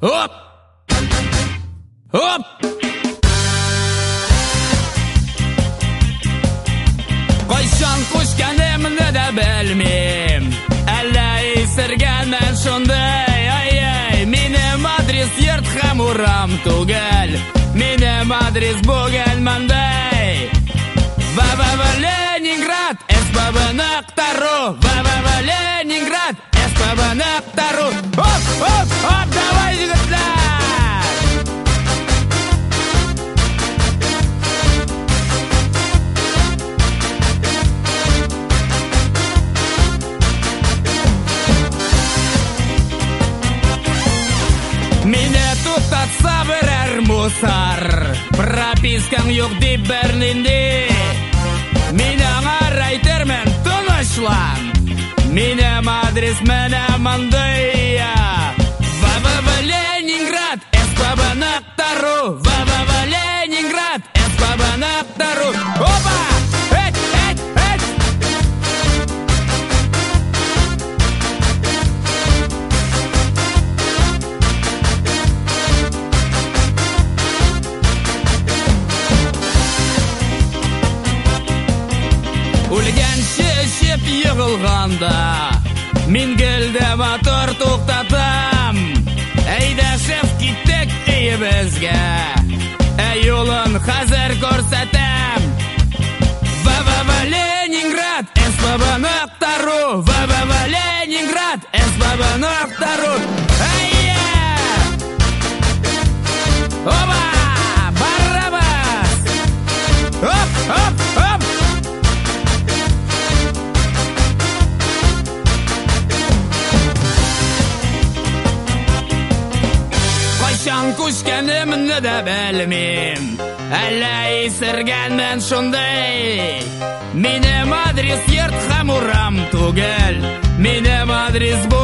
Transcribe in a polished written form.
Оп! Оп! Кайчан күчкәнемне дә белмим, әллә исергәнмен шундай, ай-ай. Минем адрес йорт һәм урам түгел, минем адрес бүген мондай. Ленинград, СПБ.ру, Ленинград, СПБ.ру. Оп, оп, оп, давай, егетләр! Мине туктатса берәр мусар, пропискаң юк дип Берлинде. Мин аңар әйтермен тынычлан, минем адрес менә мондай. Ленинград, СПБ.ру, Ленинград, СПБ.ру. Опа! Эт, эт, эт! Үлгәнче эчеп егылганда, мин гелдә мотор туктатам. Әйдә шеф, киттек өебезгә, юлын хәзер күрсәтәм. Ленинград, СПБ.ру, Ленинград, СПБ.ру. Әйе! Опа! Барабас! Оп, оп, оп! Кайчан күчкәнемне дә белмим, әллә исергәнмен шундай. Минем адрес йорт һәм урам түгел, минем адрес